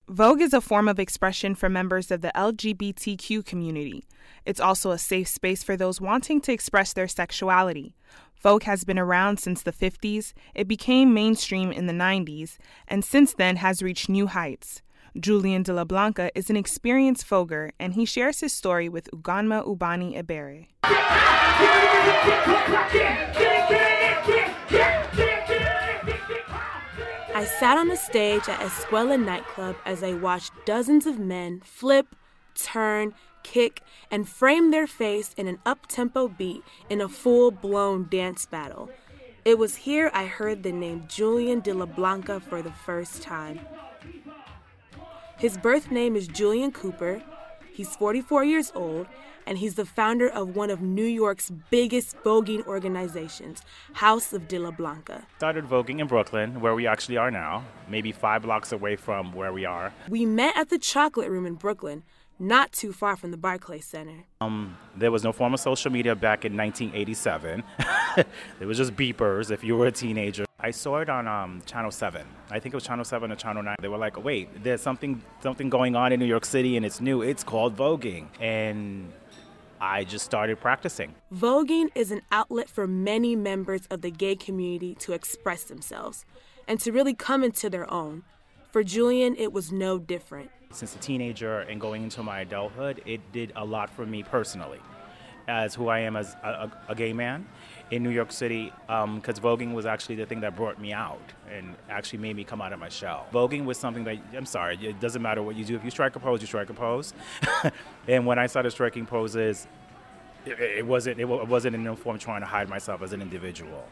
Vogue is a form of expression for members of the LGBTQ community. It's also a safe space for those wanting to express their sexuality. Vogue has been around since the 50s, it became mainstream in the 90s, and since then has reached new heights. Julian de la Blanca is an experienced Voguer, and he shares his story with Ugonma Ubani Ebere. I sat on a stage at Escuela nightclub as I watched dozens of men flip, turn, kick, and frame their face in an up-tempo beat in a full-blown dance battle. It was here I heard the name Julian de la Blanca for the first time. His birth name is Julian Cooper. He's 44 years old, and he's the founder of one of New York's biggest voguing organizations, House of de la Blanca. Started voguing in Brooklyn, where we actually are now, maybe 5 blocks away from where we are. We met at the Chocolate Room in Brooklyn, not too far from the Barclays Center. There was no form of social media back in 1987. There was just beepers if you were a teenager. I saw it on Channel 7. I think it was Channel 7 or Channel 9. They were like, wait, there's something going on in New York City and it's new. It's called voguing. And I just started practicing. Voguing is an outlet for many members of the gay community to express themselves and to really come into their own. For Julian, it was no different. Since a teenager and going into my adulthood, it did a lot for me personally, as who I am as a gay man in New York City, because voguing was actually the thing that brought me out and actually made me come out of my shell. Voguing was something that, I'm sorry, it doesn't matter what you do. If you strike a pose, you strike a pose. And when I started striking poses, it wasn't in no form trying to hide myself as an individual.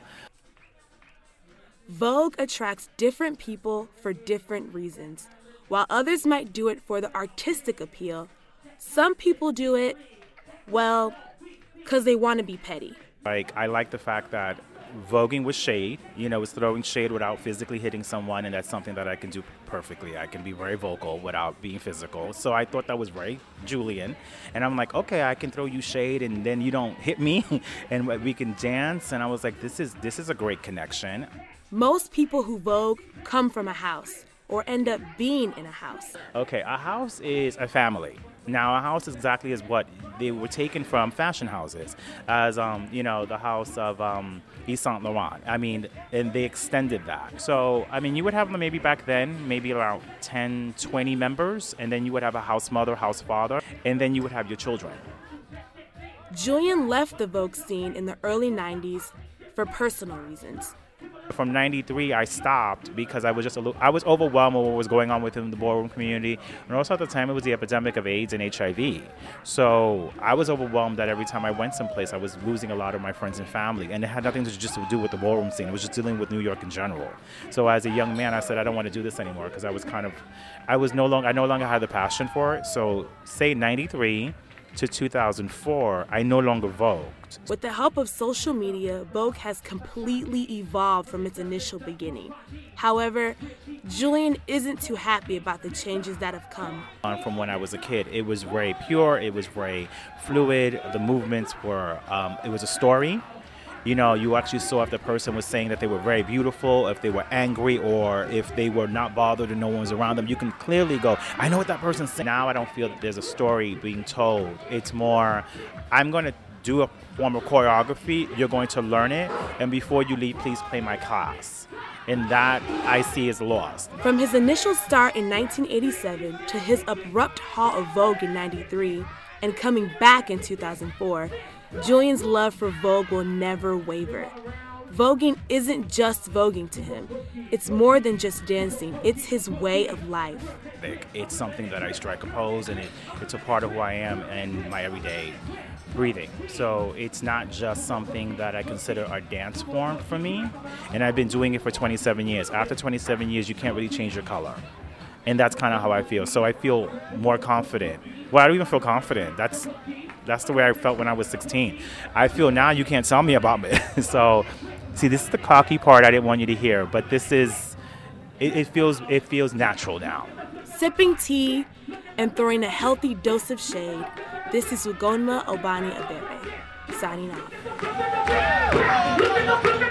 Vogue attracts different people for different reasons. While others might do it for the artistic appeal, some people do it, well, because they want to be petty. I like the fact that voguing with shade, it's throwing shade without physically hitting someone, and that's something that I can do perfectly. I can be very vocal without being physical. So I thought that was very Julian. And I'm like, okay, I can throw you shade and then you don't hit me and we can dance. And I was like, this is a great connection. Most people who vogue come from a house or end up being in a house. Okay, a house is a family. Now, a house is exactly as what they were taken from fashion houses, as, the house of Yves Saint Laurent. And they extended that. So, you would have maybe back then, maybe around 10, 20 members, and then you would have a house mother, house father, and then you would have your children. Julian left the Vogue scene in the early 90s for personal reasons. From 93, I stopped because I was overwhelmed with what was going on within the ballroom community. And also at the time, it was the epidemic of AIDS and HIV. So I was overwhelmed that every time I went someplace, I was losing a lot of my friends and family. And it had nothing to do with the ballroom scene. It was just dealing with New York in general. So as a young man, I said, I don't want to do this anymore because I no longer had the passion for it. So say 93 to 2004, I no longer vogued. With the help of social media, Vogue has completely evolved from its initial beginning. However, Julian isn't too happy about the changes that have come. From when I was a kid, it was very pure, it was very fluid, the movements were, it was a story. You actually saw if the person was saying that they were very beautiful, if they were angry, or if they were not bothered and no one was around them. You can clearly go, I know what that person's saying. Now I don't feel that there's a story being told. It's more, I'm going to do a form of choreography, you're going to learn it, and before you leave, please play my class. And that I see is lost. From his initial start in 1987 to his abrupt halt of Vogue in 93 and coming back in 2004, Julian's love for Vogue will never waver. Voguing isn't just voguing to him. It's more than just dancing. It's his way of life. It's something that I strike a pose, and it's a part of who I am and my everyday breathing. So it's not just something that I consider a dance form for me. And I've been doing it for 27 years. After 27 years, you can't really change your color. And that's kind of how I feel. So I feel more confident. Well, I don't even feel confident. That's the way I felt when I was 16. I feel now you can't tell me about me. So, see, this is the cocky part I didn't want you to hear, but this is, it feels natural now. Sipping tea and throwing a healthy dose of shade, this is Ugonma Ubani Ebere, signing off.